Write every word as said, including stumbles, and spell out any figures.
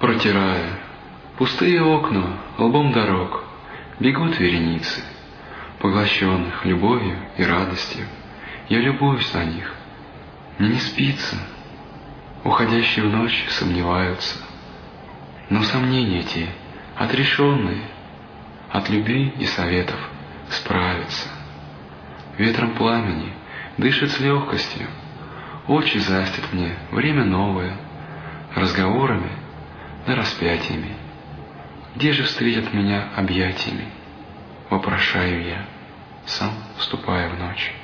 Протирая пустые окна лбом дорог, бегут вереницы, поглощенных любовью и радостью. Я любуюсь на них. Мне не спится. Уходящие в ночь сомневаются. Но сомнения те, отрешенные, от любви и советов справятся. Ветром пламени дышит с легкостью, очи застят мне время новое, разговорами да распятиями. Где же встретят меня объятиями? Вопрошаю я, сам вступая в ночь.